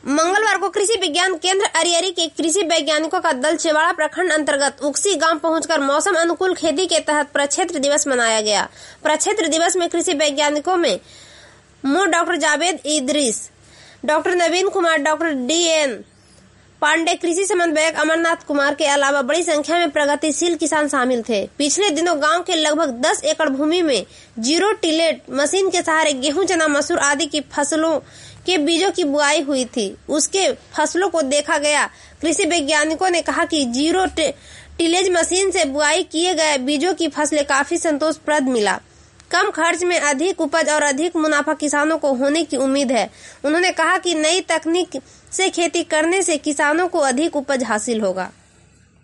मंगलवार को कृषि विज्ञान केंद्र अरियरी के कृषि वैज्ञानिकों का दल चेवाड़ा प्रखंड अंतर्गत उक्सी गांव पहुंचकर मौसम अनुकूल खेती के तहत प्रक्षेत्र दिवस मनाया गया। प्रक्षेत्र दिवस में कृषि वैज्ञानिकों में doctor Javed Idris, doctor Naveen Kumar, doctor DN Pandey, कृषि समन्वयक अमरनाथ कुमार के अलावा बड़ी संख्या में प्रगतिशील किसान शामिल थे। पिछले दिनों गांव के लगभग 10 एकड़ भूमि में जीरो टिलेट मशीन के सहारे गेहूं, चना, मसूर आदि की फसलों के बीजों की बुआई हुई थी। उसके फसलों को देखा गया। कृषि वैज्ञानिकों ने कहा कि जीरो टिलेज मशीन से बुआई किए गए बीजों की फसलें काफी संतोषप्रद मिला। कम खर्च में अधिक उपज और अधिक मुनाफा किसानों को होने की उम्मीद है। उन्होंने कहा कि नई तकनीक से खेती करने से किसानों को अधिक उपज हासिल होगा।